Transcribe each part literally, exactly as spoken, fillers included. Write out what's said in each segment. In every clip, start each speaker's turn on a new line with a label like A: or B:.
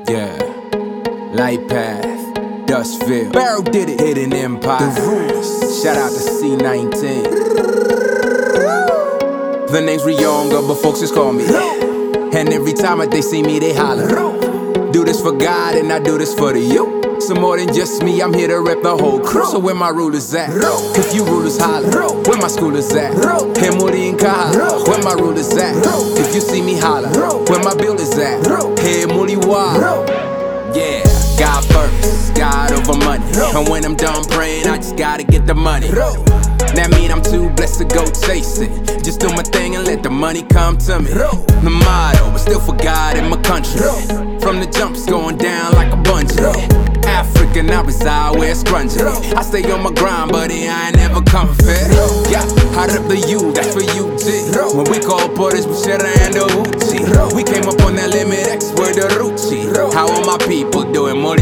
A: Yeah, Light Path, Dustville, Barrow did it, Hidden Empire, The Rulers. Shout out to C nineteen. The name's Rionga, but folks just call me. And every time that they see me, they holler. Do this for God and I do this for the you. So more than just me, I'm here to rep the whole crew. So where my rulers at? If you rulers holler, where my schoolers at? Hey Muri and Kahala, where my rulers at? If you see me holler, where my builders at? Hey Muri Wa. Yeah, God first, God over money. And when I'm done praying, I just gotta get the money. That mean I'm too blessed to go chase it. Just do my thing and let the money come to me. The motto, but still for God in my country. From the jumps going down like a bungee. African, I reside where it's grungy. I stay on my grind, buddy, I ain't never coming fit. Yeah, I rep the U, that's for U G. When we call Portis, we share and the Uchi. We came up on that limit X word the Ruchi. How are my people doing? More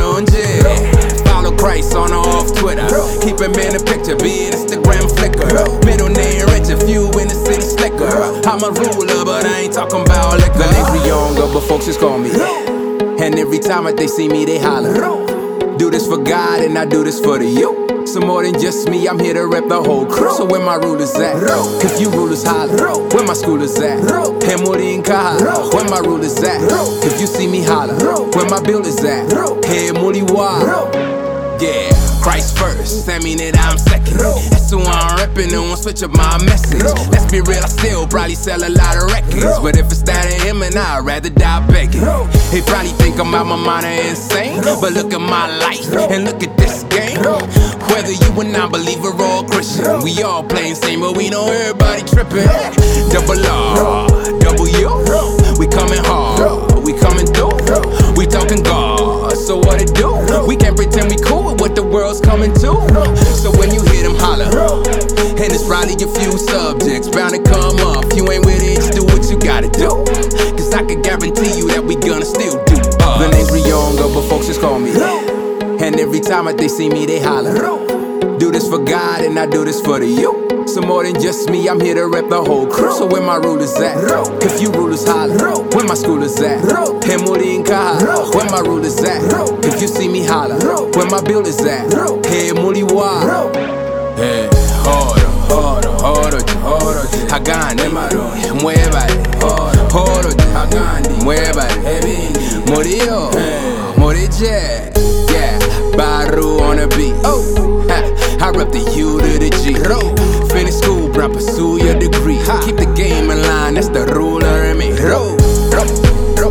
A: Follow Christ on or off Twitter. Keep him in the picture, be an Instagram flicker. Middle name rich, a few in the city slicker. I'm a ruler, but I ain't talking about liquor. The name's Rionga, but folks just call me. And every time that they see me, they holler. Do this for God and I do this for the you. So more than just me, I'm here to rep the whole crew. So where my rulers at? If you rulers holler, where my schoolers at? Hey Muri and Kahala, where my rulers at? If you see me holler, where my builders at? Hey Muri Wa. Yeah, Christ first, that mean that I'm second. That's who I'm reppin', and won't switch up my message. Let's be real, I still probably sell a lot of records. But if it's that of him, and I'd rather die begging. He probably think I'm out my mind and insane. But look at my life, and look at this game. Whether you a non-believer or a Christian, we all playing same, but we know everybody trippin'. Double R, double U, we coming hard, we coming through. We talking God, so what it do? We can't pretend we cool with what the world's coming to. So when you hear them holler, and it's probably a few subjects bound to come up. If you ain't with it, just do what you gotta do. Cause I can guarantee you that we gonna still do us. The name's Rionga, but folks just call me. And every time that they see me, they holler. Do this for God and I do this for the you. So more than just me, I'm here to rep the whole crew. So where my rulers at? If you rulers holler, where my schoolers at? Hey Muri and Kahala, where my rulers at? If you see me holler, where my builders at? Hey Muri Wa. Hey, horo, horo, horo, horo. Hagani, muévale, horo, hagani, muévale. Murillo, Murije, yeah, Baru on the beat. Oh, I rep the U to the G. Finish school, bro, pursue your degree. Keep the game in line, that's the ruler in me. Ro, ro, ro.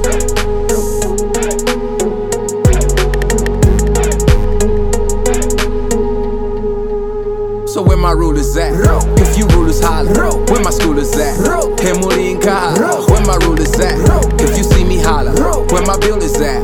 A: So where my rulers at? If you rulers holler, where my schoolers at? Hey Muri and Kahala, where my rulers at? If you see me holler, where my builders at?